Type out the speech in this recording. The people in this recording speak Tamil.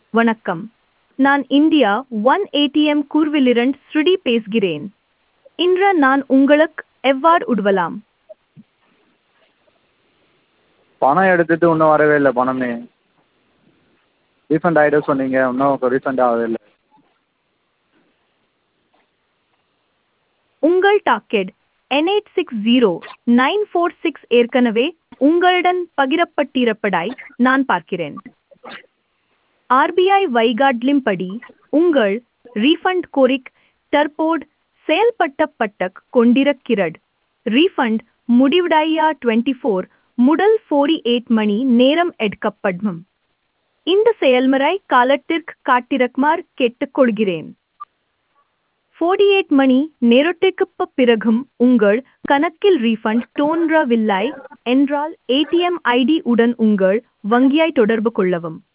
வணக்கம். நான் இந்தியா ஒன் ஏடிஎம் கூர்விலிரண்ட் ஸ்ருடி பேசுகிறேன். இன்று நான் உங்களுக்கு எவ்வாறு உதவலாம்? பணம் எடுத்துட்டு இன்னும் வரவே இல்லை பணமே. ரீஃபண்ட் ஆகிடும் சொன்னீங்க, இன்னும் ரீஃபண்ட் ஆகவே இல்லை. உங்கள் டாக்கெட் N860946 ஏற்கனவே உங்களுடன் பகிரப்பட்டிருப்பதாய் நான் பார்க்கிறேன். ஆர்பிஐ வைகாட்லிம்படி உங்கள் ரீஃபண்ட் கோரிக்கை தற்போது செயல்படுத்தப்பட்டுக் கொண்டிருக்கிறது. ரீஃபண்ட் முடிவடைய 24 முதல் 48 மணி நேரம் எடுக்கப்படும். இந்த செயல்முறை காலத்திற்கு காத்திருக்குமாறு கேட்டுக்கொள்கிறேன். 48 மணி நேரத்திற்குப் பிறகும் உங்கள் கணக்கில் ரீஃபண்ட் தோன்றவில்லை என்றால் ஏடிஎம் ஐடி உடன் உங்கள் வங்கியை தொடர்பு கொள்ளவும்.